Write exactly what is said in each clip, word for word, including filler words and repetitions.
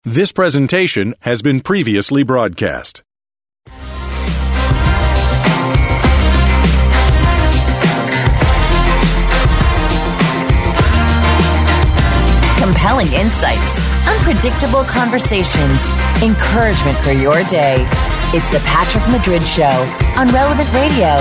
This presentation has been previously broadcast. Compelling insights, unpredictable conversations, encouragement for your day. It's the Patrick Madrid Show on Relevant Radio.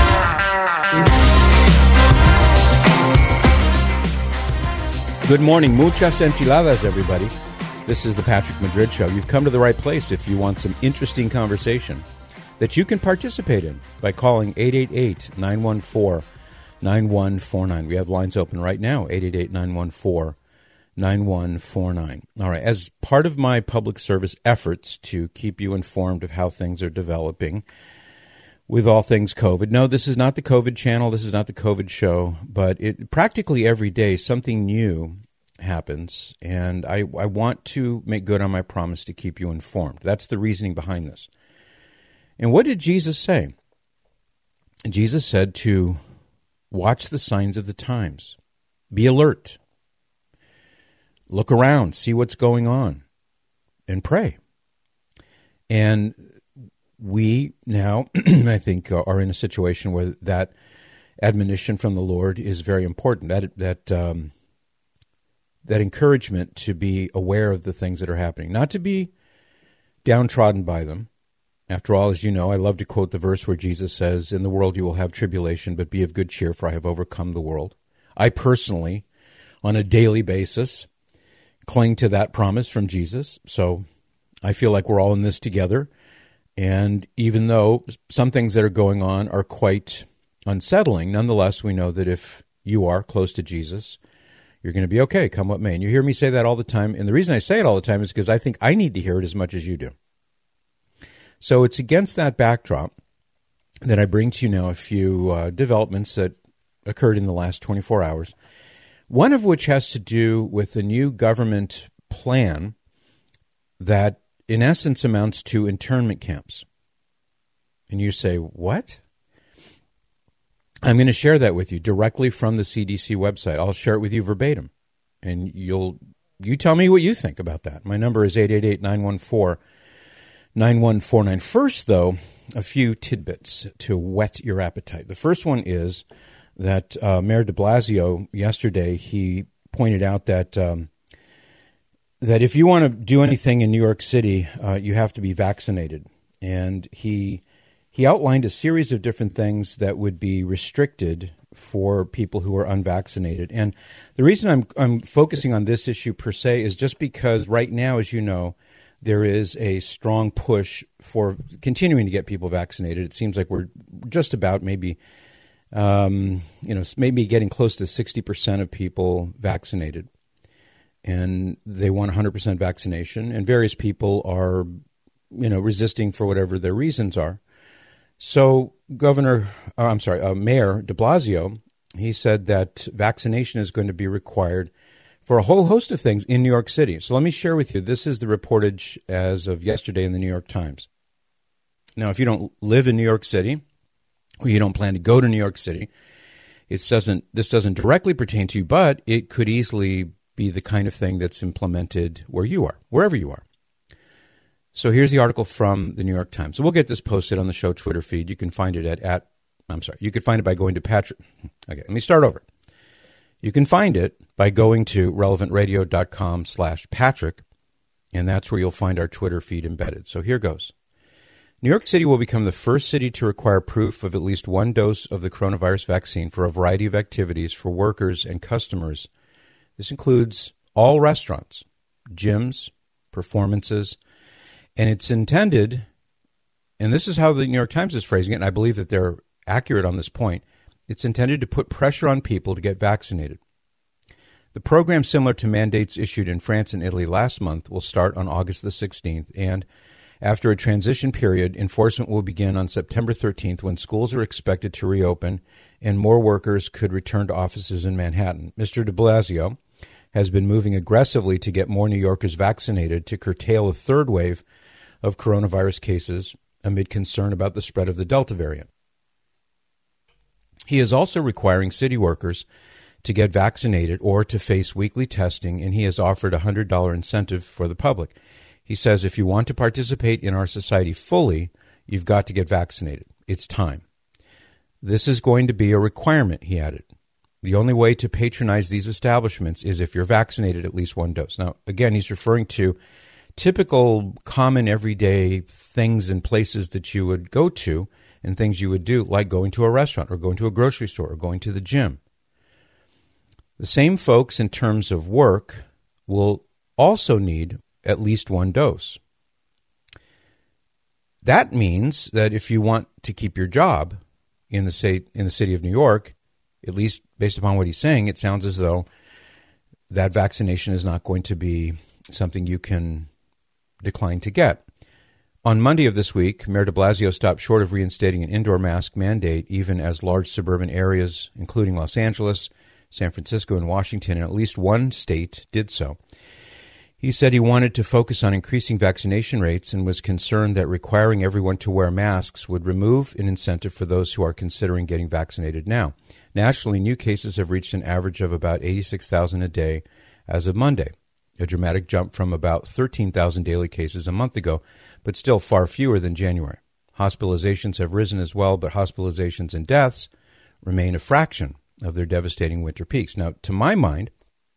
Good morning. Muchas enchiladas, everybody. This is the Patrick Madrid Show. You've come to the right place if you want some interesting conversation that you can participate in by calling eight eight eight, nine one four, nine one four nine. We have lines open right now, eight eight eight, nine one four, nine one four nine. All right. As part of my public service efforts to keep you informed of how things are developing with all things COVID. No, this is not the COVID channel. This is not the COVID show. But it practically every day, something new happens, and I, I want to make good on my promise to keep you informed. That's the reasoning behind this. And what did Jesus say? Jesus said to watch the signs of the times. Be alert. Look around, see what's going on, and pray. And we now, I think, are in a situation where that admonition from the Lord is very important. That that um, that encouragement to be aware of the things that are happening, not to be downtrodden by them. After all, as you know, I love to quote the verse where Jesus says, "In the world you will have tribulation, but be of good cheer, for I have overcome the world." I personally, on a daily basis, cling to that promise from Jesus. So I feel like we're all in this together. And even though some things that are going on are quite unsettling, nonetheless, we know that if you are close to Jesus, you're going to be okay, come what may. And you hear me say that all the time. And the reason I say it all the time is because I think I need to hear it as much as you do. So it's against that backdrop that I bring to you now a few uh, developments that occurred in the last twenty-four hours, one of which has to do with a new government plan that in essence amounts to internment camps. And you say, what? I'm going to share that with you directly from the C D C website. I'll share it with you verbatim. And you'll you tell me what you think about that. My number is eight eight eight, nine one four, nine one four nine. First, though, a few tidbits to whet your appetite. The first one is that uh, Mayor de Blasio, yesterday, he pointed out that um, that if you want to do anything in New York City, uh, you have to be vaccinated. And he he outlined a series of different things that would be restricted for people who are unvaccinated. And the reason I'm I'm focusing on this issue per se is just because right now, as you know, there is a strong push for continuing to get people vaccinated. It seems like we're just about maybe, um, you know, maybe getting close to sixty percent of people vaccinated. And they want one hundred percent vaccination, and various people are, you know, resisting for whatever their reasons are. So Governor, uh, I'm sorry, uh, Mayor de Blasio, he said that vaccination is going to be required for a whole host of things in New York City. So let me share with you, this is the reportage as of yesterday in the New York Times. Now, if you don't live in New York City, or you don't plan to go to New York City, it doesn't. this doesn't directly pertain to you, but it could easily be the kind of thing that's implemented where you are, wherever you are. So here's the article from the New York Times. So we'll get this posted on the show Twitter feed. You can find it at, at I'm sorry, you can find it by going to Patrick. Okay, let me start over. You can find it by going to relevantradio.com slash Patrick, and that's where you'll find our Twitter feed embedded. So here goes. New York City will become the first city to require proof of at least one dose of the coronavirus vaccine for a variety of activities for workers and customers. This includes all restaurants, gyms, performances, and it's intended, and this is how the New York Times is phrasing it, and I believe that they're accurate on this point, it's intended to put pressure on people to get vaccinated. The program, similar to mandates issued in France and Italy last month, will start on August the sixteenth, and after a transition period, enforcement will begin on September thirteenth when schools are expected to reopen and more workers could return to offices in Manhattan. Mister de Blasio has been moving aggressively to get more New Yorkers vaccinated to curtail a third wave of coronavirus cases amid concern about the spread of the Delta variant. He is also requiring city workers to get vaccinated or to face weekly testing, and he has offered a one hundred dollars incentive for the public. He says if you want to participate in our society fully, you've got to get vaccinated. It's time. This is going to be a requirement, he added. The only way to patronize these establishments is if you're vaccinated at least one dose. Now, again, he's referring to typical, common, everyday things and places that you would go to and things you would do, like going to a restaurant or going to a grocery store or going to the gym. The same folks, in terms of work, will also need at least one dose. That means that if you want to keep your job in the state, in the city of New York, at least based upon what he's saying, it sounds as though that vaccination is not going to be something you can decline to get. On Monday of this week, Mayor de Blasio stopped short of reinstating an indoor mask mandate, even as large suburban areas, including Los Angeles, San Francisco, and Washington, and at least one state did so. He said he wanted to focus on increasing vaccination rates and was concerned that requiring everyone to wear masks would remove an incentive for those who are considering getting vaccinated now. Nationally, new cases have reached an average of about eighty-six thousand a day as of Monday, a dramatic jump from about thirteen thousand daily cases a month ago, but still far fewer than January. Hospitalizations have risen as well, but hospitalizations and deaths remain a fraction of their devastating winter peaks. Now, to my mind,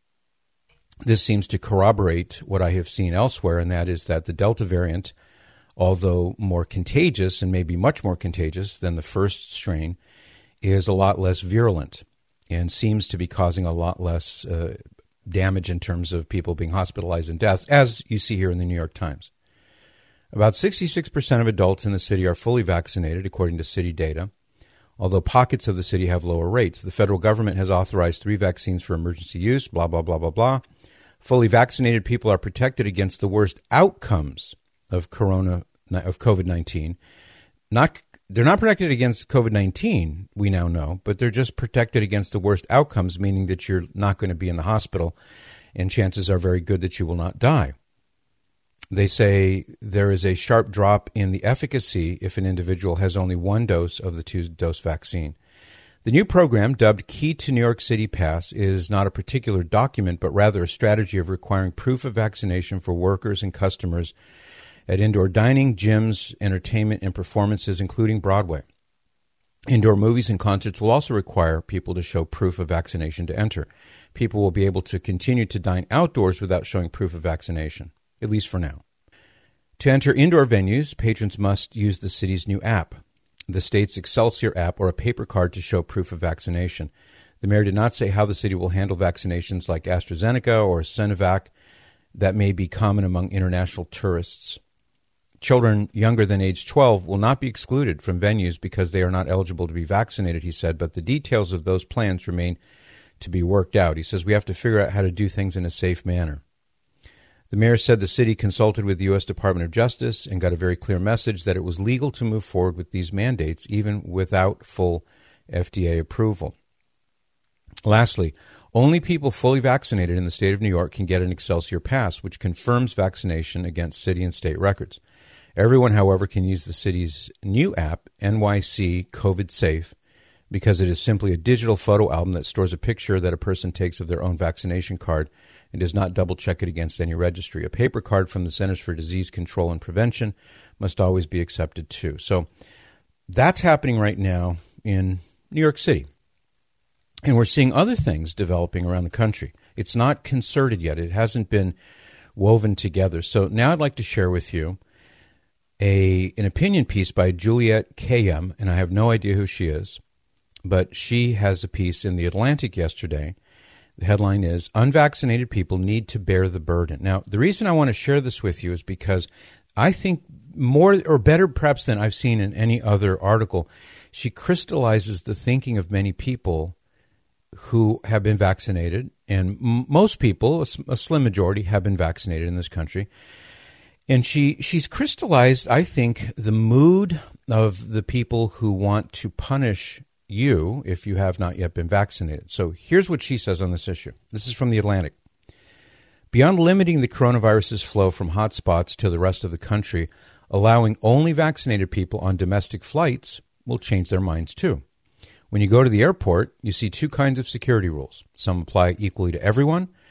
this seems to corroborate what I have seen elsewhere, and that is that the Delta variant, although more contagious and maybe much more contagious than the first strain, is a lot less virulent and seems to be causing a lot less uh, damage in terms of people being hospitalized and deaths, as you see here in the New York Times. About sixty-six percent of adults in the city are fully vaccinated, according to city data, although pockets of the city have lower rates. The federal government has authorized three vaccines for emergency use, blah, blah, blah, blah, blah. Fully vaccinated people are protected against the worst outcomes of corona of COVID nineteen. Not they're not protected against COVID nineteen, we now know, but they're just protected against the worst outcomes, meaning that you're not going to be in the hospital, and chances are very good that you will not die. They say there is a sharp drop in the efficacy if an individual has only one dose of the two-dose vaccine. The new program, dubbed Key to New York City Pass, is not a particular document, but rather a strategy of requiring proof of vaccination for workers and customers at indoor dining, gyms, entertainment, and performances, including Broadway. Indoor movies and concerts will also require people to show proof of vaccination to enter. People will be able to continue to dine outdoors without showing proof of vaccination, at least for now. To enter indoor venues, patrons must use the city's new app, the state's Excelsior app, or a paper card to show proof of vaccination. The mayor did not say how the city will handle vaccinations like AstraZeneca or Sinovac that may be common among international tourists. Children younger than age twelve will not be excluded from venues because they are not eligible to be vaccinated, he said, but the details of those plans remain to be worked out. He says we have to figure out how to do things in a safe manner. The mayor said the city consulted with the U S Department of Justice and got a very clear message that it was legal to move forward with these mandates, even without full F D A approval. Lastly, only people fully vaccinated in the state of New York can get an Excelsior Pass, which confirms vaccination against city and state records. Everyone, however, can use the city's new app, N Y C COVID Safe, because it is simply a digital photo album that stores a picture that a person takes of their own vaccination card and does not double-check it against any registry. A paper card from the Centers for Disease Control and Prevention must always be accepted, too. So that's happening right now in New York City. And we're seeing other things developing around the country. It's not concerted yet. It hasn't been woven together. So now I'd like to share with you a an opinion piece by Juliet K M, and I have no idea who she is, but she has a piece in The Atlantic yesterday. The headline is, Unvaccinated People Need to Bear the Burden. Now, the reason I want to share this with you is because I think more or better perhaps than I've seen in any other article, she crystallizes the thinking of many people who have been vaccinated, and m- most people, a, a slim majority, have been vaccinated in this country. And she she's crystallized, I think, the mood of the people who want to punish you if you have not yet been vaccinated. So here's what she says on this issue. This is from The Atlantic. Beyond limiting the coronavirus's flow from hotspots to the rest of the country, allowing only vaccinated people on domestic flights will change their minds too. When you go to the airport, you see two kinds of security rules. Some apply equally to everyone.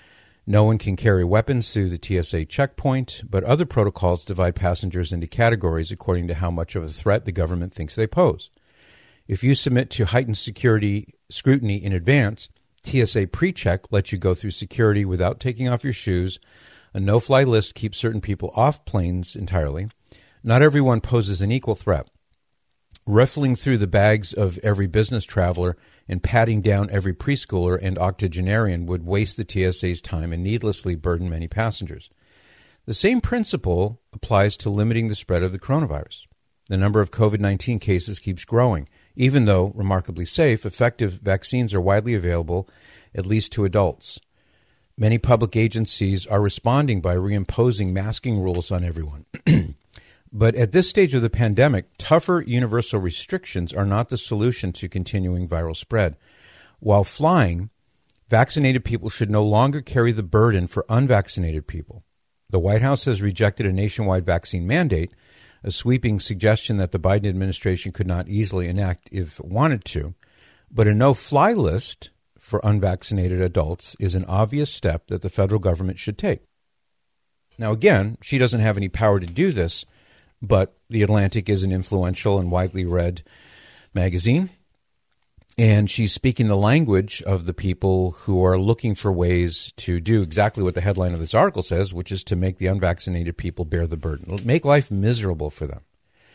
No one can carry weapons through the T S A checkpoint, but other protocols divide passengers into categories according to how much of a threat the government thinks they pose. If you submit to heightened security scrutiny in advance, T S A PreCheck lets you go through security without taking off your shoes. A no-fly list keeps certain people off planes entirely. Not everyone poses an equal threat. Ruffling through the bags of every business traveler and patting down every preschooler and octogenarian would waste the T S A's time and needlessly burden many passengers. The same principle applies to limiting the spread of the coronavirus. The number of COVID nineteen cases keeps growing. Even though remarkably safe, effective vaccines are widely available, at least to adults. Many public agencies are responding by reimposing masking rules on everyone. But at this stage of the pandemic, tougher universal restrictions are not the solution to continuing viral spread. While flying, vaccinated people should no longer carry the burden for unvaccinated people. The White House has rejected a nationwide vaccine mandate, a sweeping suggestion that the Biden administration could not easily enact if it wanted to. But a no-fly list for unvaccinated adults is an obvious step that the federal government should take. Now, again, she doesn't have any power to do this, but The Atlantic is an influential and widely read magazine, and she's speaking the language of the people who are looking for ways to do exactly what the headline of this article says, which is to make the unvaccinated people bear the burden, make life miserable for them.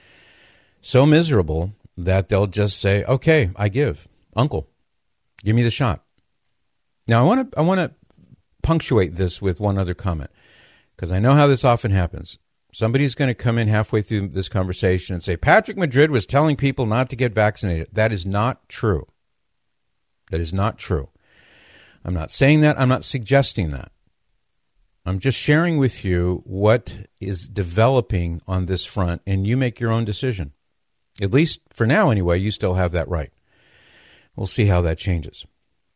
So miserable that they'll just say, okay, I give. Uncle, give me the shot. Now, I want to I want to punctuate this with one other comment, because I know how this often happens. Somebody's going to come in halfway through this conversation and say, Patrick Madrid was telling people not to get vaccinated. That is not true. That is not true. I'm not saying that. I'm not suggesting that. I'm just sharing with you what is developing on this front, and you make your own decision. At least for now, anyway, you still have that right. We'll see how that changes.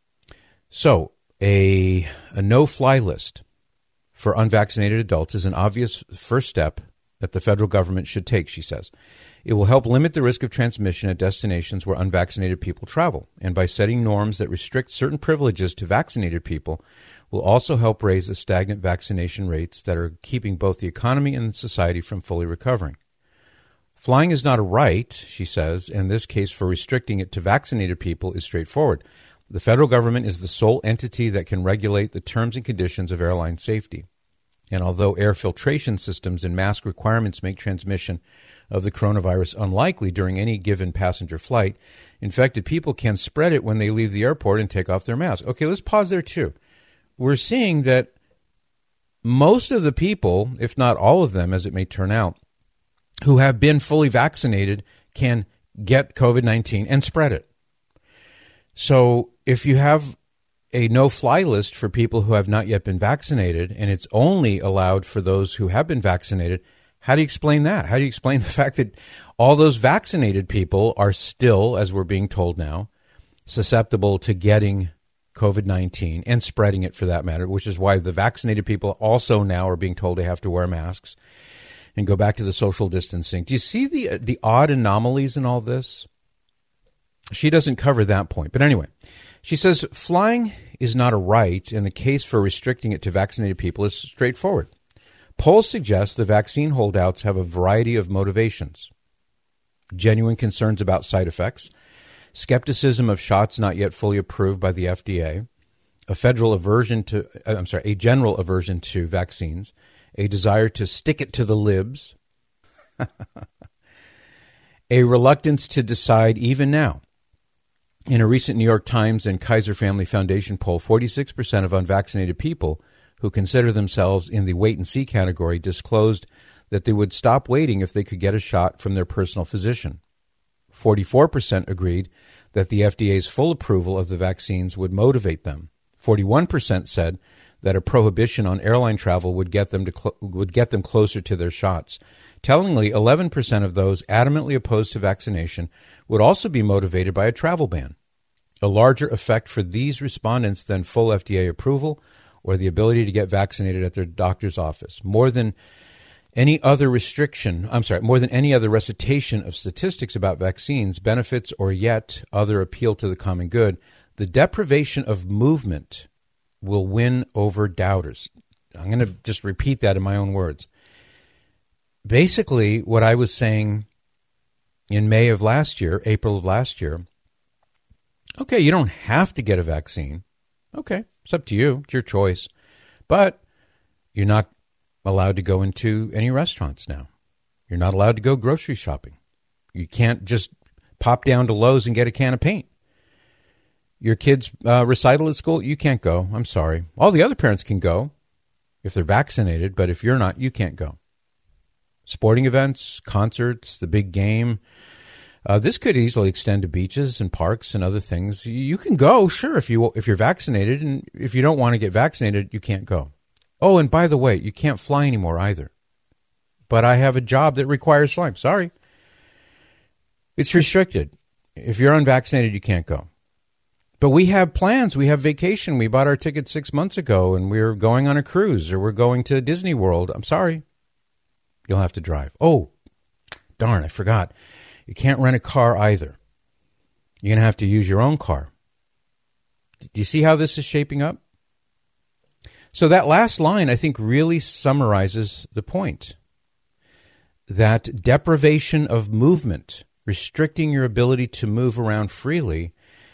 So, a, a no-fly list for unvaccinated adults is an obvious first step that the federal government should take, she says. It will help limit the risk of transmission at destinations where unvaccinated people travel, and by setting norms that restrict certain privileges to vaccinated people, will also help raise the stagnant vaccination rates that are keeping both the economy and society from fully recovering. Flying is not a right, she says, and this case for restricting it to vaccinated people is straightforward. The federal government is the sole entity that can regulate the terms and conditions of airline safety. And although air filtration systems and mask requirements make transmission of the coronavirus unlikely during any given passenger flight, infected people can spread it when they leave the airport and take off their mask. Okay, let's pause there too. We're seeing that most of the people, if not all of them, as it may turn out, who have been fully vaccinated can get COVID nineteen and spread it. So if you have a no-fly list for people who have not yet been vaccinated, and it's only allowed for those who have been vaccinated, how do you explain that? How do you explain the fact that all those vaccinated people are still, as we're being told now, susceptible to getting COVID nineteen and spreading it for that matter, which is why the vaccinated people also now are being told they have to wear masks and go back to the social distancing. Do you see the the odd anomalies in all this? She doesn't cover that point. But anyway, she says flying is not a right, and the case for restricting it to vaccinated people is straightforward. Polls suggest the vaccine holdouts have a variety of motivations. Genuine concerns about side effects, skepticism of shots not yet fully approved by the F D A, a federal aversion to, I'm sorry, a general aversion to vaccines, a desire to stick it to the libs, a reluctance to decide even now. In a recent New York Times and Kaiser Family Foundation poll, forty-six percent of unvaccinated people who consider themselves in the wait-and-see category disclosed that they would stop waiting if they could get a shot from their personal physician. forty-four percent agreed that the F D A's full approval of the vaccines would motivate them. forty-one percent said that a prohibition on airline travel would get them to cl- would get them closer to their shots. Tellingly, eleven percent of those adamantly opposed to vaccination would also be motivated by a travel ban. A larger effect for these respondents than full F D A approval or the ability to get vaccinated at their doctor's office. More than any other restriction, I'm sorry, more than any other recitation of statistics about vaccines, benefits, or yet other appeal to the common good, the deprivation of movement will win over doubters. I'm going to just repeat that in my own words. Basically, what I was saying in May of last year, April of last year, okay, you don't have to get a vaccine. Okay, it's up to you. It's your choice. But you're not allowed to go into any restaurants now. You're not allowed to go grocery shopping. You can't just pop down to Lowe's and get a can of paint. Your kid's uh, recital at school, you can't go. I'm sorry. All the other parents can go if they're vaccinated, but if you're not, you can't go. Sporting events, concerts, the big game. Uh, this could easily extend to beaches and parks and other things. You can go, sure, if you if you're vaccinated, and if you don't want to get vaccinated, you can't go. Oh, and by the way, you can't fly anymore either. But I have a job that requires flying. Sorry. It's restricted. If you're unvaccinated, you can't go. But we have plans. We have vacation. We bought our ticket six months ago, and we're going on a cruise, or we're going to Disney World. I'm sorry. You'll have to drive. Oh, darn, I forgot. You can't rent a car either. You're going to have to use your own car. Do you see how this is shaping up? So that last line, I think, really summarizes the point. That deprivation of movement, restricting your ability to move around freely,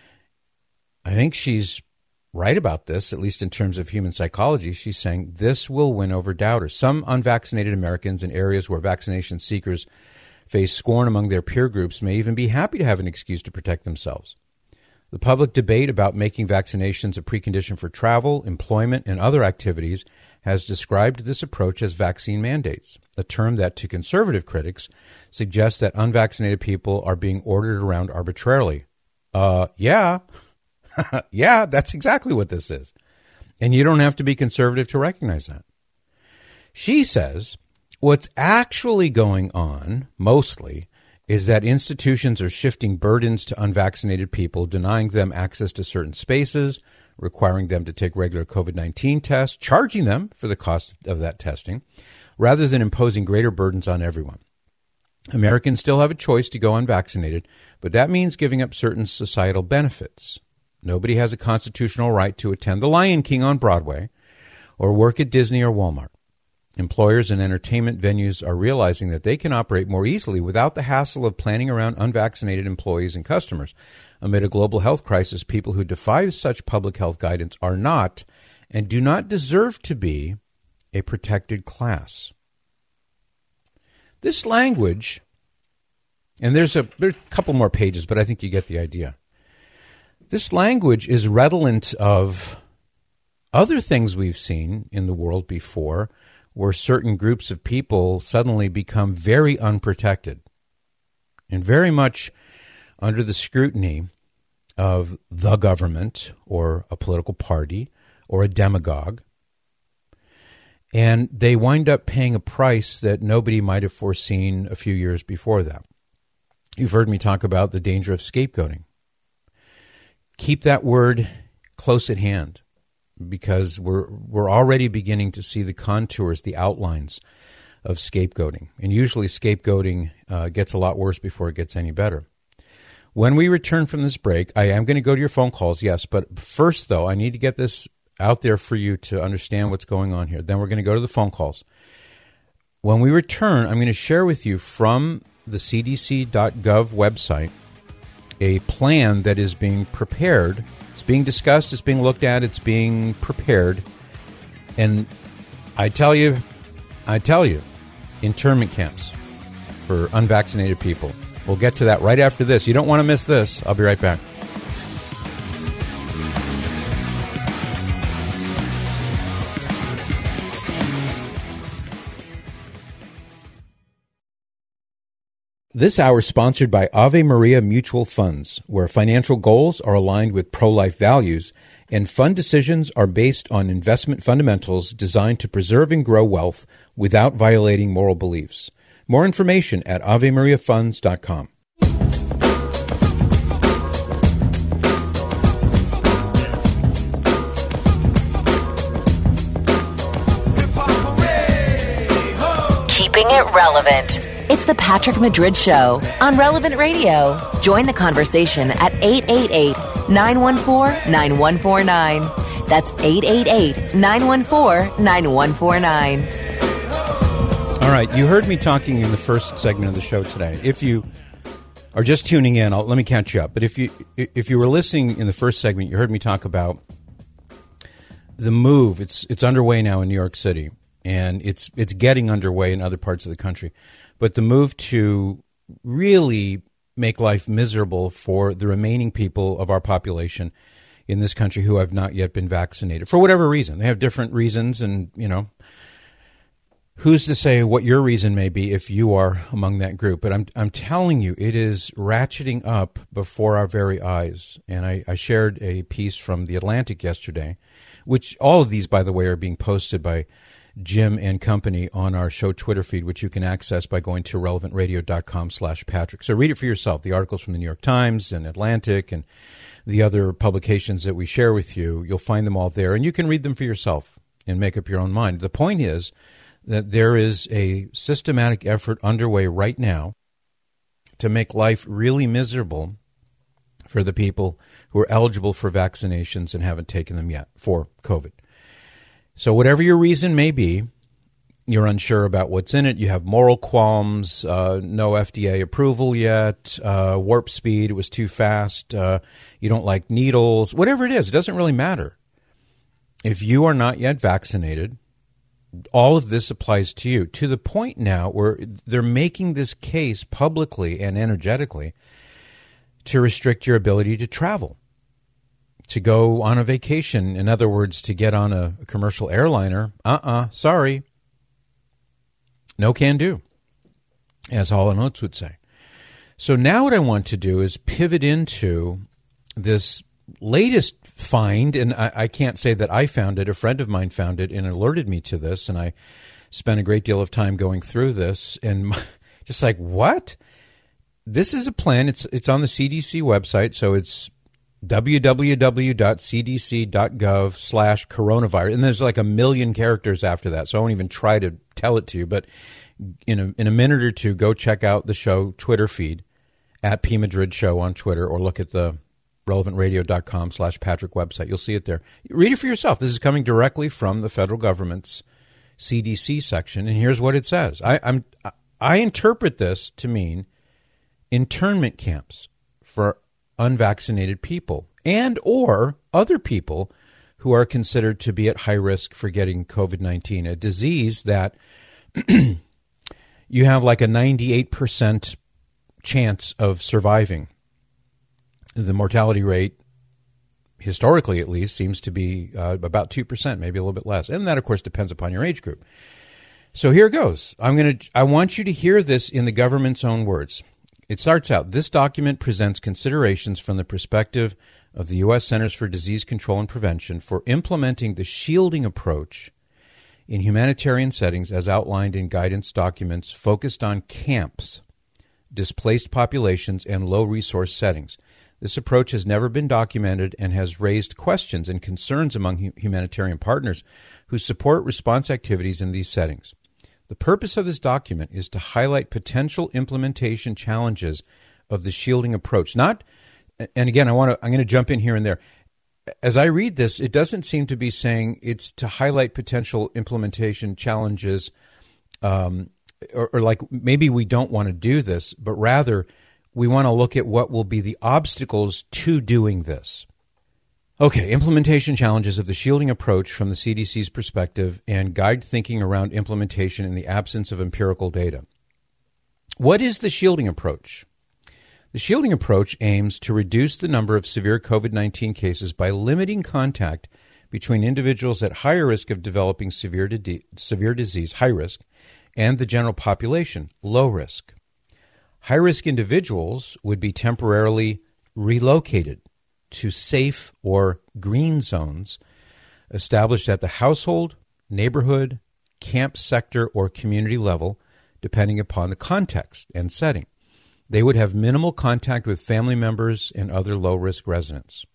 I think she's right about this, at least in terms of human psychology. She's saying this will win over doubters. Some unvaccinated Americans in areas where vaccination seekers face scorn among their peer groups may even be happy to have an excuse to protect themselves. The public debate about making vaccinations a precondition for travel, employment, and other activities has described this approach as vaccine mandates, a term that to conservative critics suggests that unvaccinated people are being ordered around arbitrarily. Uh, yeah. Yeah, that's exactly what this is. And you don't have to be conservative to recognize that. She says what's actually going on, mostly, is that institutions are shifting burdens to unvaccinated people, denying them access to certain spaces, requiring them to take regular COVID nineteen tests, charging them for the cost of that testing, rather than imposing greater burdens on everyone. Americans still have a choice to go unvaccinated, but that means giving up certain societal benefits. Nobody has a constitutional right to attend the Lion King on Broadway or work at Disney or Walmart. Employers and entertainment venues are realizing that they can operate more easily without the hassle of planning around unvaccinated employees and customers. Amid a global health crisis, people who defy such public health guidance are not and do not deserve to be a protected class. This language, and there's a, there's a couple more pages, but I think you get the idea. This language is redolent of other things we've seen in the world before, where certain groups of people suddenly become very unprotected and very much under the scrutiny of the government or a political party or a demagogue. And they wind up paying a price that nobody might have foreseen a few years before that. You've heard me talk about the danger of scapegoating. Keep that word close at hand, because we're we're already beginning to see the contours, the outlines of scapegoating. And usually scapegoating uh, gets a lot worse before it gets any better. When we return from this break, I am going to go to your phone calls, yes. But first, though, I need to get this out there for you to understand what's going on here. Then we're going to go to the phone calls. When we return, I'm going to share with you from the C D C dot gov website a plan that is being prepared. It's being discussed, it's being looked at, it's being prepared. And I tell you, I tell you, internment camps for unvaccinated people. We'll get to that right after this. You don't want to miss this. I'll be right back. This hour is sponsored by Ave Maria Mutual Funds, where financial goals are aligned with pro-life values, and fund decisions are based on investment fundamentals designed to preserve and grow wealth without violating moral beliefs. More information at ave maria funds dot com. Keeping it relevant. It's the Patrick Madrid Show on Relevant Radio. Join the conversation at eight eight eight, nine one four, nine one four nine. That's eight eight eight, nine one four, nine one four nine. All right, you heard me talking in the first segment of the show today. If you are just tuning in, I'll, let me catch you up. But if you if you were listening in the first segment, you heard me talk about the move. It's it's underway now in New York City, and it's it's getting underway in other parts of the country. But the move to really make life miserable for the remaining people of our population in this country who have not yet been vaccinated for whatever reason. They have different reasons, and you know, who's to say what your reason may be if you are among that group? But I'm I'm telling you, it is ratcheting up before our very eyes. And I, I shared a piece from The Atlantic yesterday, which all of these, by the way, are being posted by Jim and company on our show Twitter feed, which you can access by going to relevant radio dot com slash Patrick. So read it for yourself. The articles from the New York Times and Atlantic and the other publications that we share with you, you'll find them all there, and you can read them for yourself and make up your own mind. The point is that there is a systematic effort underway right now to make life really miserable for the people who are eligible for vaccinations and haven't taken them yet for COVID. So whatever your reason may be, you're unsure about what's in it, you have moral qualms, uh, no F D A approval yet, uh, warp speed, it was too fast, uh, you don't like needles, whatever it is, it doesn't really matter. If you are not yet vaccinated, all of this applies to you, to the point now where they're making this case publicly and energetically to restrict your ability to travel, to go on a vacation. In other words, to get on a, a commercial airliner. Uh-uh, sorry. No can do, as Hall and Oates would say. So now what I want to do is pivot into this latest find, and I, I can't say that I found it. A friend of mine found it and alerted me to this, and I spent a great deal of time going through this, and just like, what? This is a plan. It's it's on the C D C website, so it's w w w dot c d c dot gov slash coronavirus, and there's like a million characters after that, so I won't even try to tell it to you, but in a, in a minute or two, go check out the show Twitter feed, at P Madrid Show on Twitter, or look at the relevant radio dot com slash Patrick website. You'll see it there. Read it for yourself. This is coming directly from the federal government's C D C section, and here's what it says. I, I'm, I interpret this to mean internment camps for unvaccinated people and or other people who are considered to be at high risk for getting COVID nineteen, a disease that you have like a ninety-eight percent chance of surviving. The mortality rate, historically at least, seems to be uh, about two percent, maybe a little bit less. And that, of course, depends upon your age group. So here goes. I'm going to. I want you to hear this in the government's own words. It starts out, this document presents considerations from the perspective of the U S Centers for Disease Control and Prevention for implementing the shielding approach in humanitarian settings as outlined in guidance documents focused on camps, displaced populations, and low-resource settings. This approach has never been documented and has raised questions and concerns among humanitarian partners who support response activities in these settings. The purpose of this document is to highlight potential implementation challenges of the shielding approach. Not, and again, I want to, I'm going to jump in here and there. As I read this, it doesn't seem to be saying it's to highlight potential implementation challenges, um, or, or like maybe we don't want to do this, but rather we want to look at what will be the obstacles to doing this. Okay, implementation challenges of the shielding approach from the C D C's perspective and guide thinking around implementation in the absence of empirical data. What is the shielding approach? The shielding approach aims to reduce the number of severe COVID nineteen cases by limiting contact between individuals at higher risk of developing severe, di- severe disease, high risk, and the general population, low risk. High-risk individuals would be temporarily relocated to safe or green zones established at the household, neighborhood, camp sector, or community level, depending upon the context and setting. They would have minimal contact with family members and other low-risk residents.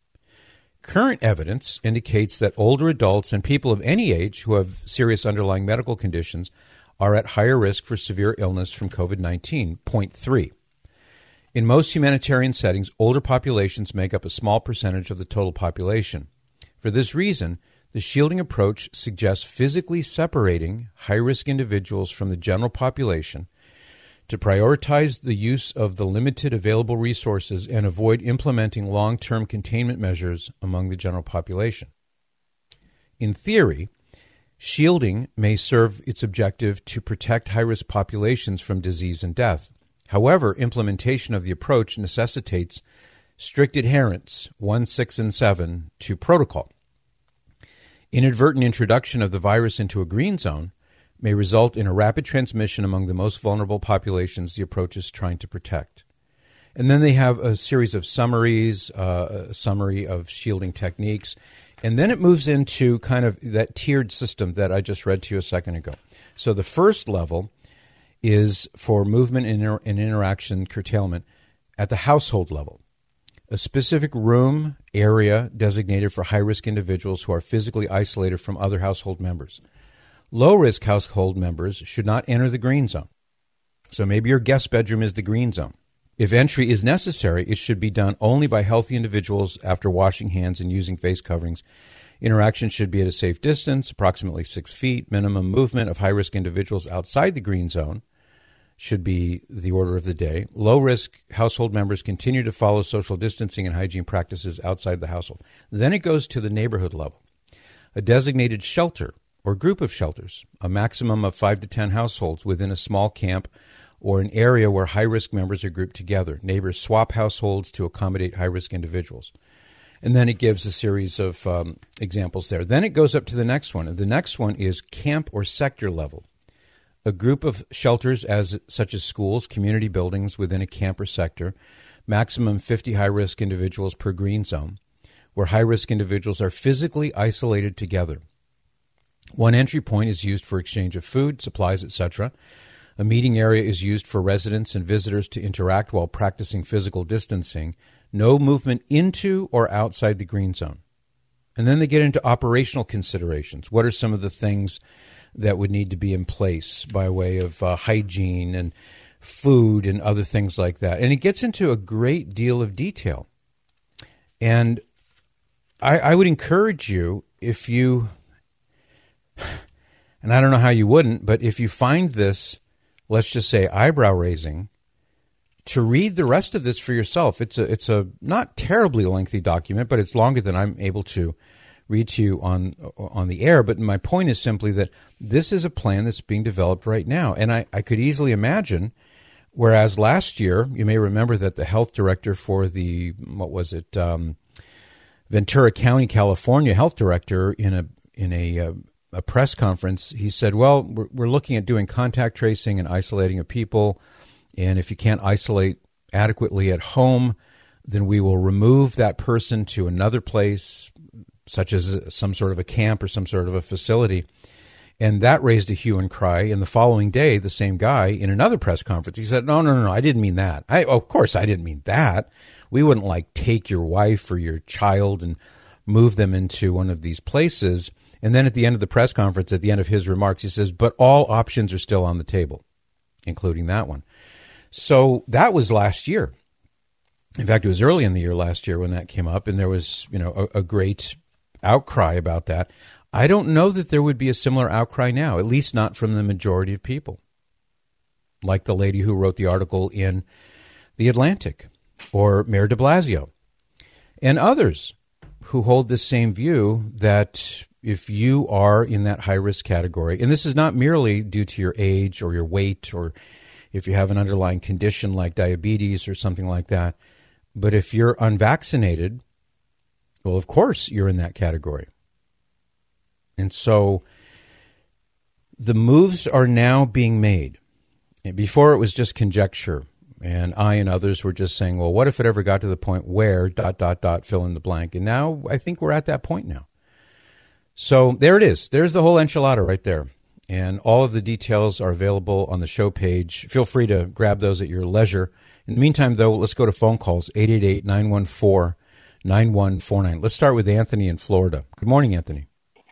Current evidence indicates that older adults and people of any age who have serious underlying medical conditions are at higher risk for severe illness from COVID nineteen. Point three. In most humanitarian settings, older populations make up a small percentage of the total population. For this reason, the shielding approach suggests physically separating high-risk individuals from the general population to prioritize the use of the limited available resources and avoid implementing long-term containment measures among the general population. In theory, shielding may serve its objective to protect high-risk populations from disease and death. However, implementation of the approach necessitates strict adherence, one, six, and seven, to protocol. Inadvertent introduction of the virus into a green zone may result in a rapid transmission among the most vulnerable populations the approach is trying to protect. And then they have a series of summaries, uh, a summary of shielding techniques, and then it moves into kind of that tiered system that I just read to you a second ago. So the first level is for movement and, inter- and interaction curtailment at the household level. A specific room area designated for high-risk individuals who are physically isolated from other household members. Low-risk household members should not enter the green zone. So maybe your guest bedroom is the green zone. If entry is necessary, it should be done only by healthy individuals after washing hands and using face coverings. Interaction should be at a safe distance, approximately six feet. Minimum movement of high-risk individuals outside the green zone should be the order of the day. Low-risk household members continue to follow social distancing and hygiene practices outside the household. Then it goes to the neighborhood level. A designated shelter or group of shelters, a maximum of five to ten households within a small camp or an area where high-risk members are grouped together. Neighbors swap households to accommodate high-risk individuals. And then it gives a series of um, examples there. Then it goes up to the next one. And the next one is camp or sector level. A group of shelters as such as schools, community buildings within a camp or sector, maximum fifty high-risk individuals per green zone, where high-risk individuals are physically isolated together. One entry point is used for exchange of food, supplies, et cetera. A meeting area is used for residents and visitors to interact while practicing physical distancing. No movement into or outside the green zone. And then they get into operational considerations. What are some of the things that would need to be in place by way of uh, hygiene and food and other things like that? And it gets into a great deal of detail. And I, I would encourage you, if you, and I don't know how you wouldn't, but if you find this, let's just say, eyebrow-raising, to read the rest of this for yourself. It's a it's a not terribly lengthy document, but it's longer than I'm able to read to you on on the air. But my point is simply that this is a plan that's being developed right now. And I, I could easily imagine, whereas last year, you may remember that the health director for the, what was it, um, Ventura County, California health director in a in a uh, a press conference, he said, well, we're, we're looking at doing contact tracing and isolating of people. And if you can't isolate adequately at home, then we will remove that person to another place, such as some sort of a camp or some sort of a facility. And that raised a hue and cry. And the following day, the same guy in another press conference, he said, no, no, no, no, I didn't mean that. I, of course, I didn't mean that. We wouldn't like take your wife or your child and move them into one of these places. And then at the end of the press conference, at the end of his remarks, he says, but all options are still on the table, including that one. So that was last year. In fact, it was early in the year last year when that came up, and there was, you know, a, a great outcry about that. I don't know that there would be a similar outcry now, at least not from the majority of people, like the lady who wrote the article in The Atlantic, or Mayor de Blasio, and others who hold this same view that if you are in that high-risk category, and this is not merely due to your age or your weight or if you have an underlying condition like diabetes or something like that, but if you're unvaccinated, well, of course you're in that category. And so the moves are now being made. Before it was just conjecture, and I and others were just saying, well, what if it ever got to the point where dot, dot, dot, fill in the blank? And now I think we're at that point now. So there it is. There's the whole enchilada right there. And all of the details are available on the show page. Feel free to grab those at your leisure. In the meantime, though, let's go to phone calls, eight eight eight, nine one four, nine one four nine. Let's start with Anthony in Florida. Good morning, Anthony.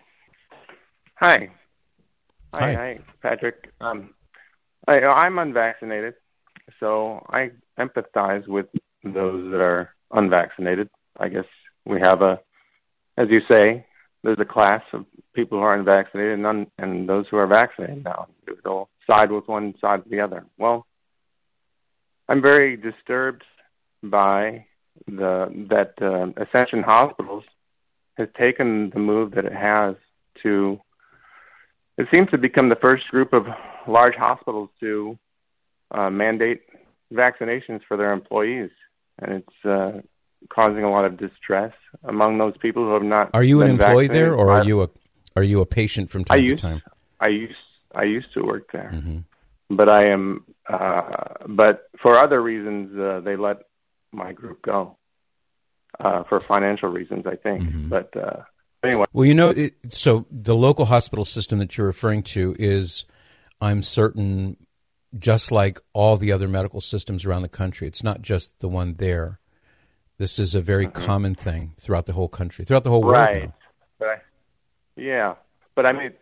Hi. Hi, Hi. hi Patrick. Um, I, I'm unvaccinated, so I empathize with those that are unvaccinated. I guess we have a as you say, there's a class of people who are unvaccinated and, un- and those who are vaccinated now. They'll side with one side or the other. Well, I'm very disturbed by the that uh, Ascension Hospitals has taken the move that it has to, it seems to become the first group of large hospitals to uh, mandate vaccinations for their employees. And it's uh, causing a lot of distress among those people who have not. Are you an been employee there, or are I, you a are you a patient from time I used, to time? I used I used to work there, Mm-hmm. but I am. Uh, but for other reasons, uh, they let my group go uh, for financial reasons, I think. Mm-hmm. But uh, anyway, well, you know, it, so the local hospital system that you're referring to is, I'm certain, just like all the other medical systems around the country. It's not just the one there. This is a very mm-hmm. common thing throughout the whole country, throughout the whole world. Right. Now. But I, yeah. But I mean,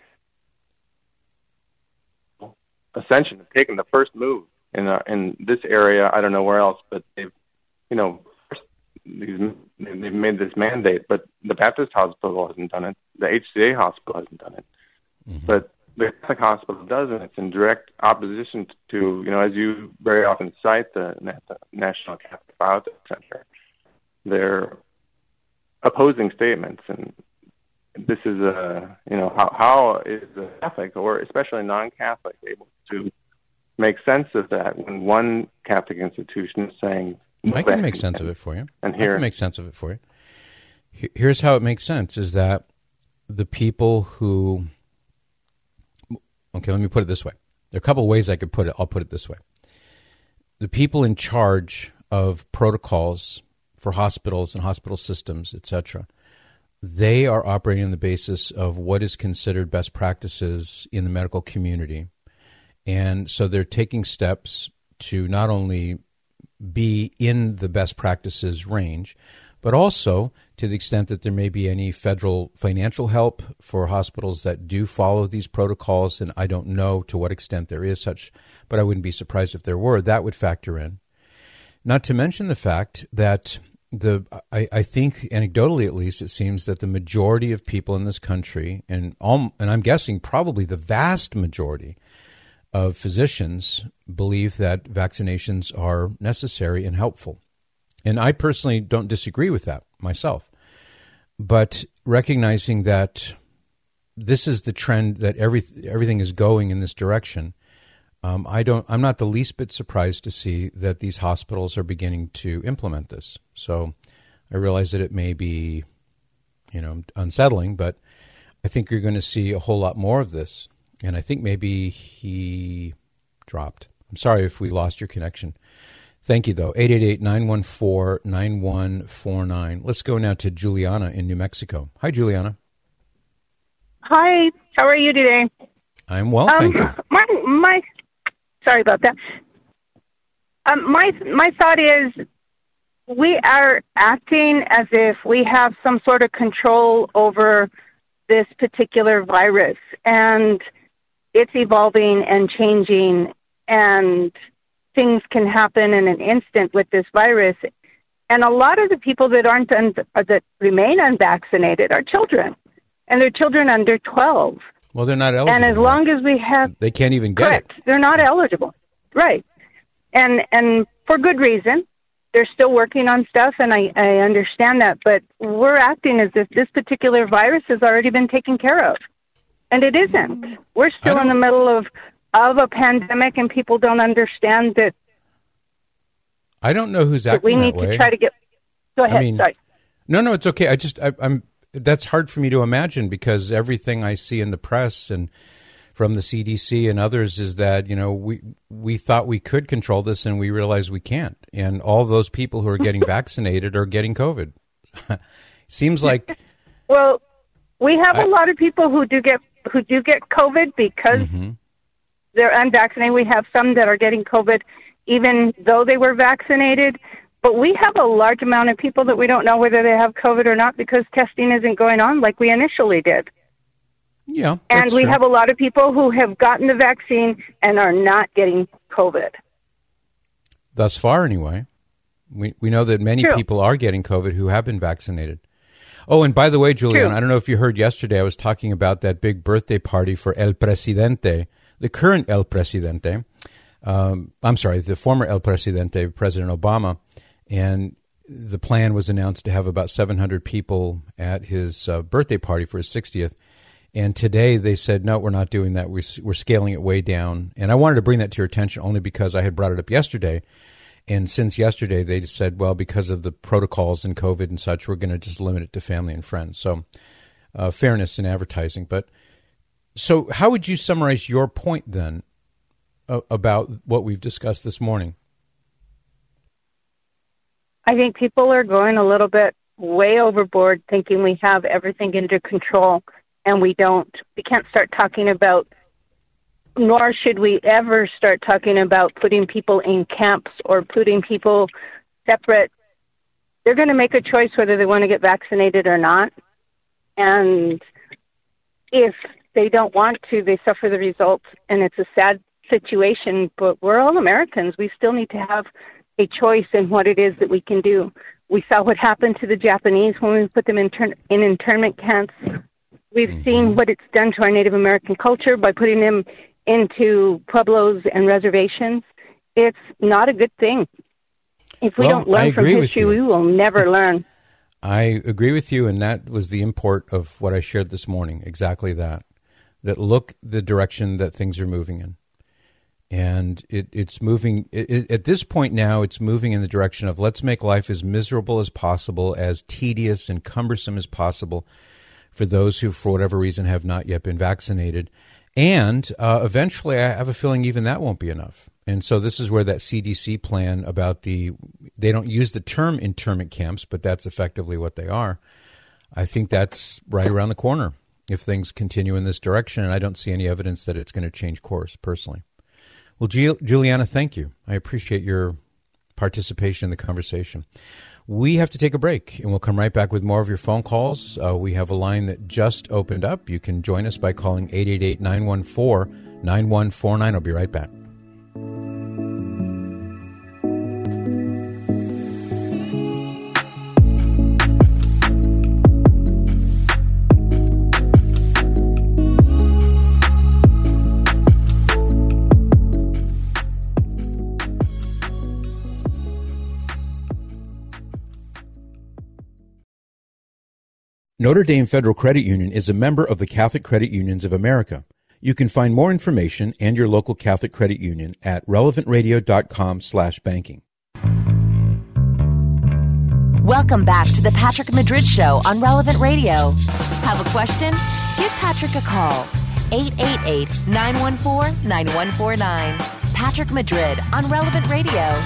Ascension has taken the first move in uh, in this area. I don't know where else, but they've, you know, these, they've made this mandate. But the Baptist Hospital hasn't done it. The H C A Hospital hasn't done it. Mm-hmm. But the Catholic Hospital does, and it's in direct opposition to, you know, as you very often cite, the, the National Catholic Biotech Center. They're opposing statements, and this is a, you know, how, how is a Catholic, or especially non-Catholic, able to make sense of that when one Catholic institution is saying, no, I can make sense of it for you. And here, I can make sense of it for you. Here's how it makes sense, is that the people who, okay, let me put it this way. There are a couple of ways I could put it. I'll put it this way. The people in charge of protocols for hospitals and hospital systems, et cetera, they are operating on the basis of what is considered best practices in the medical community. And so they're taking steps to not only be in the best practices range, but also to the extent that there may be any federal financial help for hospitals that do follow these protocols, and I don't know to what extent there is such, but I wouldn't be surprised if there were, that would factor in. Not to mention the fact that the I, I think, anecdotally at least, it seems that the majority of people in this country, and all, and I'm guessing probably the vast majority of physicians, believe that vaccinations are necessary and helpful. And I personally don't disagree with that myself. But recognizing that this is the trend, that every, everything is going in this direction, um, I don't, I'm not the least bit surprised to see that these hospitals are beginning to implement this. So I realize that it may be, you know, unsettling, but I think you're going to see a whole lot more of this. And I think maybe he dropped. I'm sorry if we lost your connection. Thank you, though. eight eight eight, nine one four, nine one four nine. Let's go now to Juliana in New Mexico. Hi, Juliana. Hi. How are you today? I'm well, um, thank you. My, my, sorry about that. Um, my, my thought is we are acting as if we have some sort of control over this particular virus, and it's evolving and changing, and things can happen in an instant with this virus. And a lot of the people that aren't un- that remain unvaccinated are children, and they're children under twelve. Well, they're not eligible. And as long as we have, they can't even get correct, it. They're not eligible, right? And and for good reason. They're still working on stuff, and I, I understand that. But we're acting as if this particular virus has already been taken care of, and it isn't. We're still in the middle of of a pandemic, and people don't understand that. I don't know who's acting we that need way. to try to get. Go ahead. I mean, sorry. No, no, it's okay. I just, I, I'm. That's hard for me to imagine, because everything I see in the press and from the C D C and others is that, you know, we we thought we could control this, and we realize we can't. And all those people who are getting vaccinated are getting COVID. Seems like. Well, we have I, a lot of people who do get who do get COVID because mm-hmm. they're unvaccinated. We have some that are getting COVID even though they were vaccinated. But we have a large amount of people that we don't know whether they have COVID or not because testing isn't going on like we initially did. Yeah, and we true. have a lot of people who have gotten the vaccine and are not getting COVID. Thus far, anyway. We we know that many True. people are getting COVID who have been vaccinated. Oh, and by the way, Juliana, True. I don't know if you heard yesterday, I was talking about that big birthday party for El Presidente, the current El Presidente. Um, I'm sorry, the former El Presidente, President Obama. And the plan was announced to have about seven hundred people at his uh, birthday party for his sixtieth. And today they said, no, we're not doing that. We, we're scaling it way down. And I wanted to bring that to your attention only because I had brought it up yesterday. And since yesterday, they just said, well, because of the protocols and COVID and such, we're going to just limit it to family and friends. So uh, fairness in advertising. But so how would you summarize your point then uh, about what we've discussed this morning? I think people are going a little bit way overboard thinking we have everything under control, and we don't. We can't start talking about, nor should we ever start talking about putting people in camps or putting people separate. They're going to make a choice whether they want to get vaccinated or not. And if they don't want to, they suffer the results, and it's a sad situation, but we're all Americans. We still need to have a choice in what it is that we can do. We saw what happened to the Japanese when we put them in, turn- in internment camps. We've mm-hmm. seen what it's done to our Native American culture by putting them into pueblos and reservations. It's not a good thing. If we well, don't learn from history, we will never learn. I agree with you, and that was the import of what I shared this morning, exactly that. That look the direction that things are moving in. And it, it's moving, it, it, at this point now, it's moving in the direction of let's make life as miserable as possible, as tedious and cumbersome as possible for those who, for whatever reason, have not yet been vaccinated. And uh, eventually, I have a feeling even that won't be enough. And so this is where that C D C plan about the, they don't use the term internment camps, but that's effectively what they are. I think that's right around the corner if things continue in this direction. And I don't see any evidence that it's going to change course, personally. Well, Juliana, thank you. I appreciate your participation in the conversation. We have to take a break, and we'll come right back with more of your phone calls. Uh, we have a line that just opened up. You can join us by calling eight eight eight, nine one four, nine one four nine. I'll be right back. Notre Dame Federal Credit Union is a member of the Catholic Credit Unions of America. You can find more information and your local Catholic Credit Union at relevant radio dot com slash banking. Welcome back to the Patrick Madrid Show on Relevant Radio. Have a question? Give Patrick a call. eight eight eight, nine one four, nine one four nine. Patrick Madrid on Relevant Radio.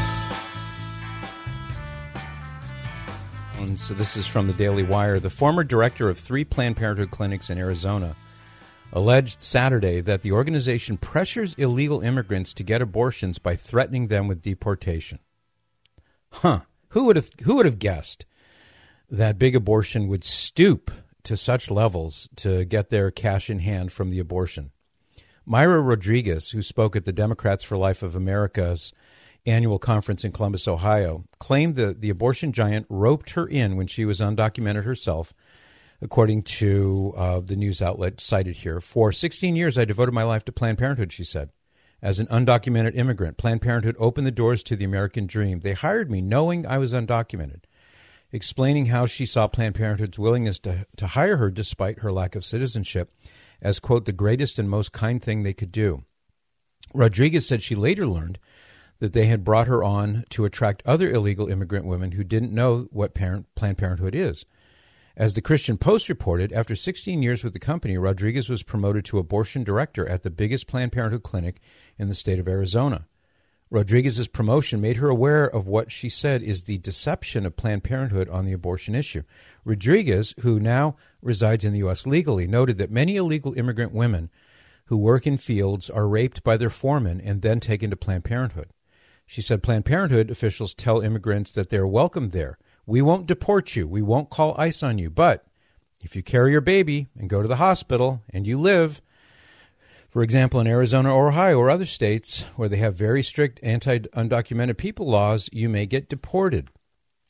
And so this is from the Daily Wire. The former director of three Planned Parenthood clinics in Arizona alleged Saturday that the organization pressures illegal immigrants to get abortions by threatening them with deportation. Huh. Who would have who would have guessed that big abortion would stoop to such levels to get their cash in hand from the abortion? Myra Rodriguez, who spoke at the Democrats for Life of America's annual conference in Columbus, Ohio, claimed that the abortion giant roped her in when she was undocumented herself, according to uh, the news outlet cited here. For sixteen years, I devoted my life to Planned Parenthood, she said. As an undocumented immigrant, Planned Parenthood opened the doors to the American dream. They hired me knowing I was undocumented, explaining how she saw Planned Parenthood's willingness to, to hire her despite her lack of citizenship as, quote, the greatest and most kind thing they could do. Rodriguez said she later learned that they had brought her on to attract other illegal immigrant women who didn't know what parent, Planned Parenthood is. As the Christian Post reported, after sixteen years with the company, Rodriguez was promoted to abortion director at the biggest Planned Parenthood clinic in the state of Arizona. Rodriguez's promotion made her aware of what she said is the deception of Planned Parenthood on the abortion issue. Rodriguez, who now resides in the U S legally, noted that many illegal immigrant women who work in fields are raped by their foremen and then taken to Planned Parenthood. She said Planned Parenthood officials tell immigrants that they're welcome there. We won't deport you. We won't call ICE on you. But if you carry your baby and go to the hospital and you live, for example, in Arizona or Ohio or other states where they have very strict anti-undocumented people laws, you may get deported.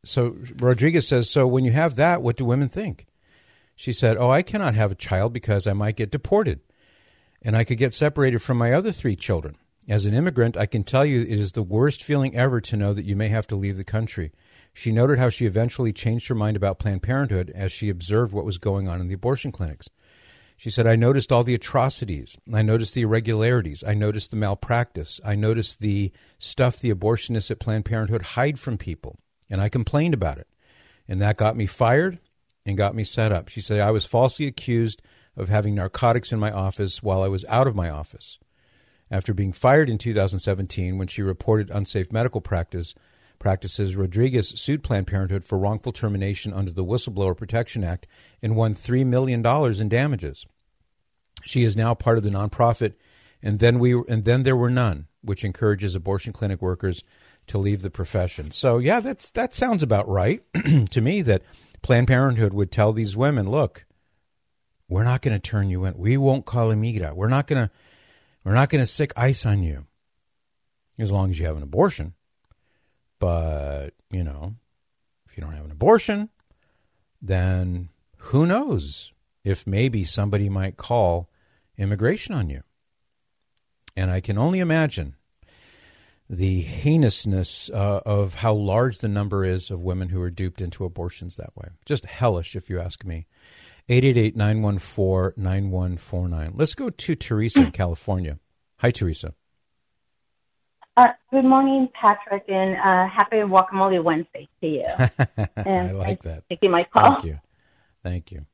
so Rodriguez says, so when you have that, what do women think? She said, oh, I cannot have a child because I might get deported, and I could get separated from my other three children. As an immigrant, I can tell you it is the worst feeling ever to know that you may have to leave the country. She noted how she eventually changed her mind about Planned Parenthood as she observed what was going on in the abortion clinics. She said, I noticed all the atrocities. I noticed the irregularities. I noticed the malpractice. I noticed the stuff the abortionists at Planned Parenthood hide from people. And I complained about it. And that got me fired and got me set up. She said, I was falsely accused of having narcotics in my office while I was out of my office. After being fired in two thousand seventeen, when she reported unsafe medical practice practices, Rodriguez sued Planned Parenthood for wrongful termination under the Whistleblower Protection Act and won three million dollars in damages. She is now part of the nonprofit, and then we and then there were none, which encourages abortion clinic workers to leave the profession. So, yeah, that's that sounds about right to me, that Planned Parenthood would tell these women, look, we're not going to turn you in. We won't call emigra. We're not going to we're not going to stick ice on you as long as you have an abortion. But, you know, if you don't have an abortion, then who knows if maybe somebody might call immigration on you. And I can only imagine the heinousness uh, of how large the number is of women who are duped into abortions that way. Just hellish, if you ask me. eight eight eight, nine one four, nine one four nine. Let's go to Teresa in California. Hi, Teresa. Uh, good morning, Patrick, and uh, happy Guacamole Wednesday to you. I like that. Taking my call. Thank you. Thank you.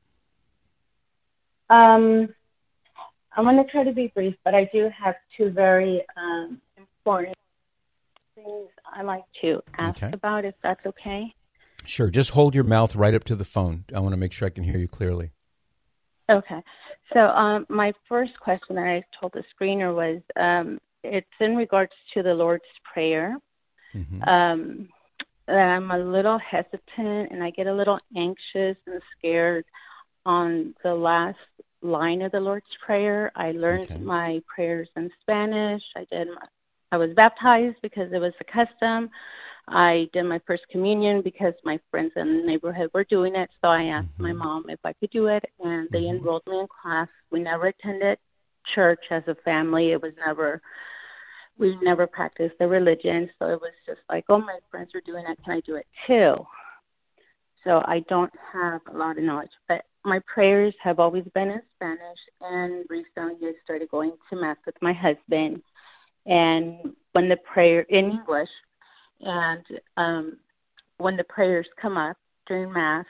Um, I'm going to try to be brief, but I do have two very um, important things I like to ask Okay. about, if that's okay. Sure. Just hold your mouth right up to the phone. I want to make sure I can hear you clearly. Okay. So um, my first question that I told the screener was, um, it's in regards to the Lord's Prayer. Mm-hmm. Um, I'm a little hesitant and I get a little anxious and scared on the last line of the Lord's Prayer. I learned Okay. my prayers in Spanish. I did. My, I was baptized because it was a custom. I did my first communion because my friends in the neighborhood were doing it. So I asked Mm-hmm. my mom if I could do it, and they Mm-hmm. enrolled me in class. We never attended church as a family. It was never, we never practiced the religion. So it was just like, oh, my friends are doing it. Can I do it too? So I don't have a lot of knowledge, but my prayers have always been in Spanish, and recently I started going to Mass with my husband, and when the prayer in English, and um, when the prayers come up during Mass,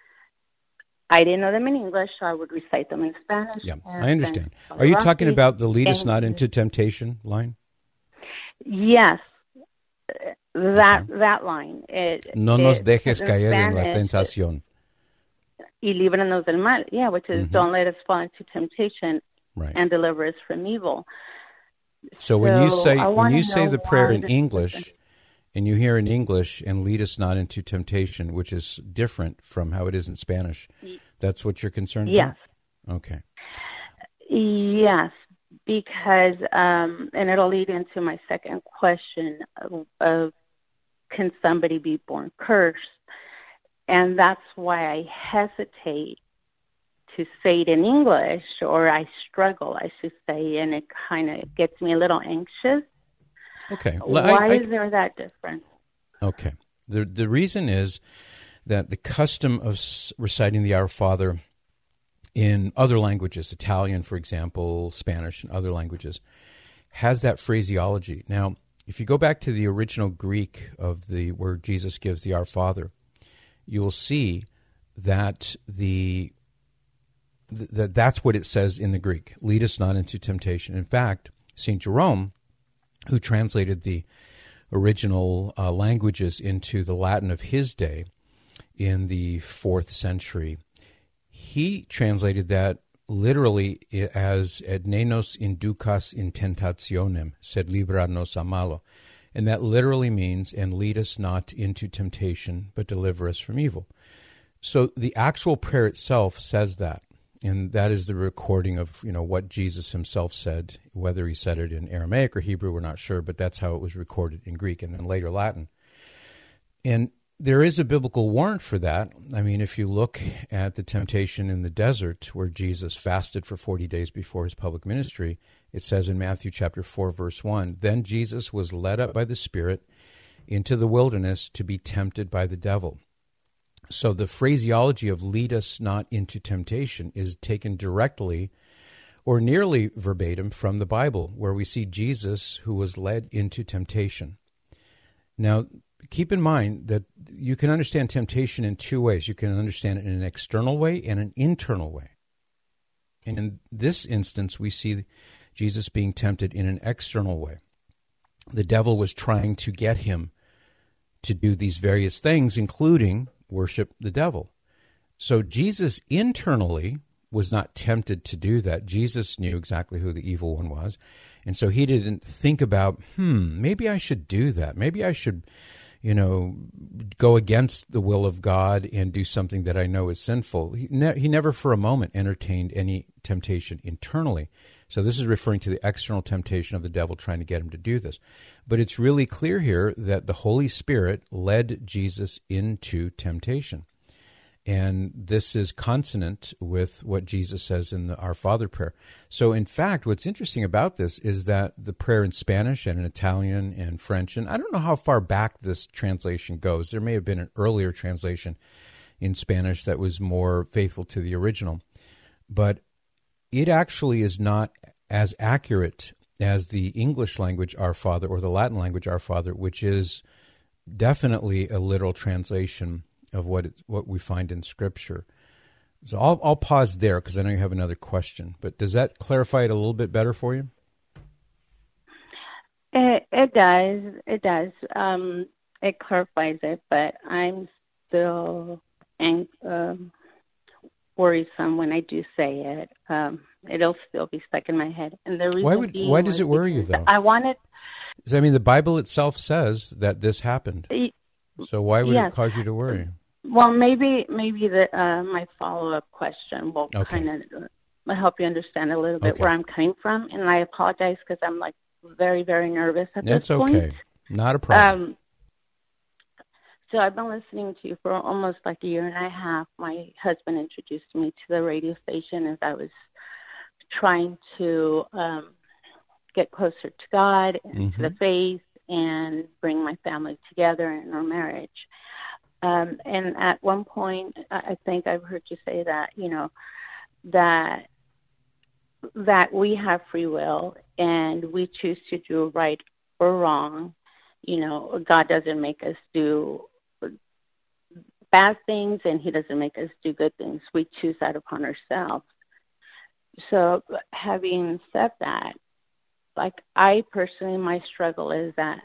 I didn't know them in English, so I would recite them in Spanish. Yeah, and I understand. then- Are you talking about the lead us not into temptation line? Yes. That that line. It, No nos it- dejes in caer en la Spanish, tentación. Y líbranos del mal. Yeah, which is Mhm. don't let us fall into temptation Right. and deliver us from evil. So when you So say I when wanna you say know the prayer why in this is English, different. and you hear in English and lead us not into temptation, which is different from how it is in Spanish, that's what you're concerned Yes. about? Okay. Yes, because, um, and it'll lead into my second question of, of can somebody be born cursed? And that's why I hesitate to say it in English, or I struggle, I should say, and it kind of gets me a little anxious. Okay. Well, I- Why I- is there that difference? Okay. The the reason is that the custom of s- reciting the Our Father in other languages, Italian, for example, Spanish, and other languages, has that phraseology. Now, if you go back to the original Greek of the where Jesus gives the Our Father, you will see that the that that's what it says in the Greek. Lead us not into temptation. In fact, Saint Jerome, who translated the original uh, languages into the Latin of his day in the fourth century, he translated that literally as "et ne nos inducas in tentationem, sed libra nos a malo." And that literally means, and lead us not into temptation, but deliver us from evil. So the actual prayer itself says that. And that is the recording of, you know, what Jesus himself said. Whether he said it in Aramaic or Hebrew, we're not sure, but that's how it was recorded in Greek and then later Latin. And there is a biblical warrant for that. I mean, if you look at the temptation in the desert where Jesus fasted for forty days before his public ministry, it says in Matthew chapter four, verse one, "Then Jesus was led up by the Spirit into the wilderness to be tempted by the devil." So the phraseology of "lead us not into temptation" is taken directly or nearly verbatim from the Bible, where we see Jesus who was led into temptation. Now, keep in mind that you can understand temptation in two ways. You can understand it in an external way and an internal way. And in this instance, we see Jesus being tempted in an external way. The devil was trying to get him to do these various things, including worship the devil. So Jesus internally was not tempted to do that. Jesus knew exactly who the evil one was. And so he didn't think about, hmm, maybe I should do that. Maybe I should, you know, go against the will of God and do something that I know is sinful. He, ne- he never for a moment entertained any temptation internally. So this is referring to the external temptation of the devil trying to get him to do this. But it's really clear here that the Holy Spirit led Jesus into temptation. And this is consonant with what Jesus says in the Our Father prayer. So, in fact, what's interesting about this is that the prayer in Spanish and in Italian and French, and I don't know how far back this translation goes. There may have been an earlier translation in Spanish that was more faithful to the original. But it actually is not as accurate as the English language Our Father or the Latin language Our Father, which is definitely a literal translation of what it, what we find in Scripture. So I'll, I'll pause there because I know you have another question. But does that clarify it a little bit better for you? It, it does. It does. Um, it clarifies it, but I'm still ang- um, worrisome when I do say it. Um, it'll still be stuck in my head. And the reason why would why does it worry you though? I wanted. I mean, the Bible itself says that this happened. So why would yes. it cause you to worry? Well, maybe maybe the uh, my follow-up question will okay. kind of help you understand a little bit okay. where I'm coming from. And I apologize because I'm like very, very nervous at That's this point. It's okay. Not a problem. Um, so I've been listening to you for almost like a year and a half. My husband introduced me to the radio station as I was trying to um, get closer to God and mm-hmm. to the faith and bring my family together in our marriage. Um, and at one point, I think I've heard you say that, you know, that that we have free will and we choose to do right or wrong. You know, God doesn't make us do bad things and he doesn't make us do good things. We choose that upon ourselves. So having said that, like I personally, my struggle is that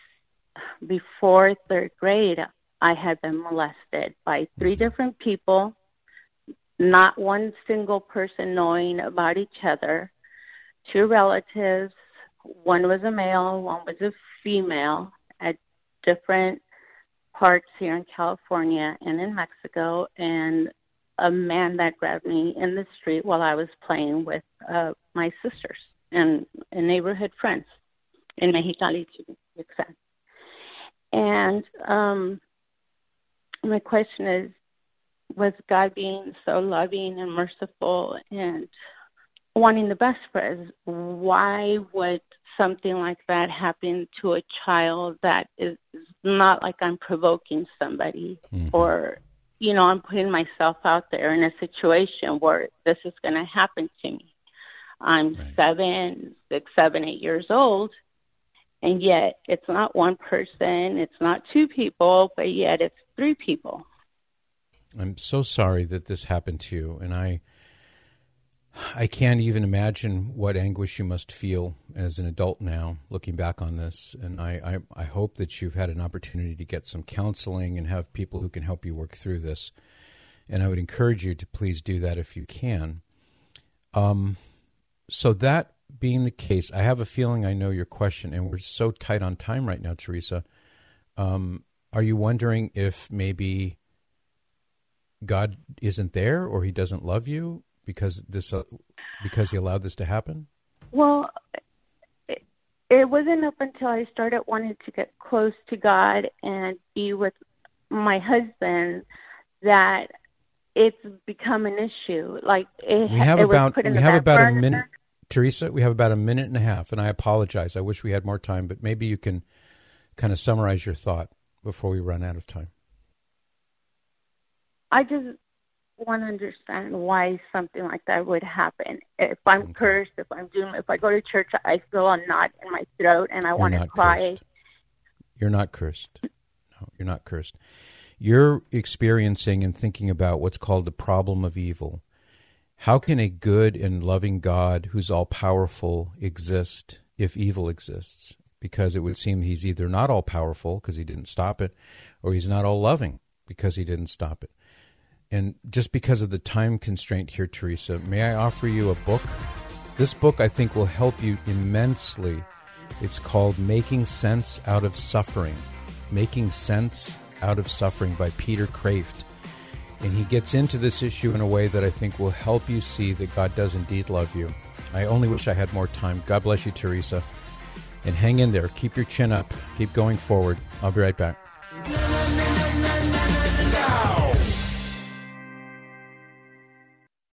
before third grade, I had been molested by three different people, not one single person knowing about each other, two relatives, one was a male, one was a female at different parts here in California and in Mexico, and a man that grabbed me in the street while I was playing with uh, my sisters and, and neighborhood friends in Mexicali, to be exact. And um, my question is, was God being so loving and merciful and wanting the best for us? Why would something like that happen to a child that is not like I'm provoking somebody mm-hmm. or, you know, I'm putting myself out there in a situation where this is going to happen to me? I'm right. seven, six, seven, eight years old, and yet it's not one person, it's not two people, but yet it's three people. I'm so sorry that this happened to you, and I I can't even imagine what anguish you must feel as an adult now, looking back on this. And I, I, I hope that you've had an opportunity to get some counseling and have people who can help you work through this. And I would encourage you to please do that if you can. Um, so that being the case, I have a feeling I know your question, and we're so tight on time right now, Teresa. Um, are you wondering if maybe God isn't there or he doesn't love you because this uh, because he allowed this to happen? Well, it, it wasn't up until I started wanting to get close to God and be with my husband that it's become an issue. Like it, we have it about was put in we the have back about burner. a minute, Teresa. We have about a minute and a half, and I apologize. I wish we had more time, but maybe you can kind of summarize your thought before we run out of time. I just want to understand why something like that would happen. If I'm Okay. cursed, if I'm doing, if I go to church, I feel a knot in my throat and I You're want to not cry. cursed. You're not cursed. No, you're not cursed. You're experiencing and thinking about what's called the problem of evil. How can a good and loving God who's all-powerful exist if evil exists? Because it would seem he's either not all-powerful because he didn't stop it, or he's not all-loving because he didn't stop it. And just because of the time constraint here, Teresa, may I offer you a book? This book, I think, will help you immensely. It's called Making Sense Out of Suffering. Making Sense Out of Suffering by Peter Kraft. And he gets into this issue in a way that I think will help you see that God does indeed love you. I only wish I had more time. God bless you, Teresa. And hang in there. Keep your chin up. Keep going forward. I'll be right back.